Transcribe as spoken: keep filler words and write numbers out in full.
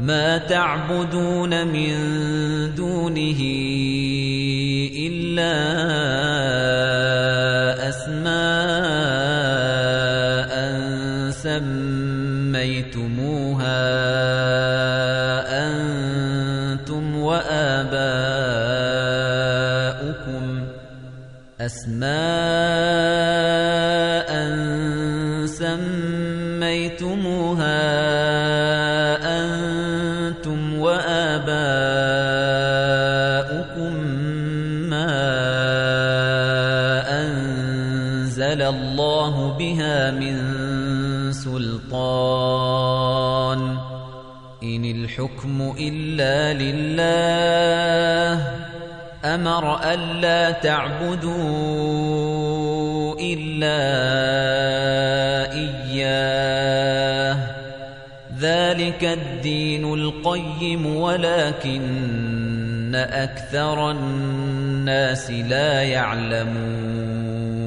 ما تعبدون من دونه إلا أسماء سميتموها أنتم وآباؤكم أسماء سميتموها أنتم وآباؤكم ما أنزل الله بها من سلطان إن الحكم إلا لله أمر ألا تعبدوا إلا إياه ذلك الدين القيم ولكن أكثر الناس لا يعلمون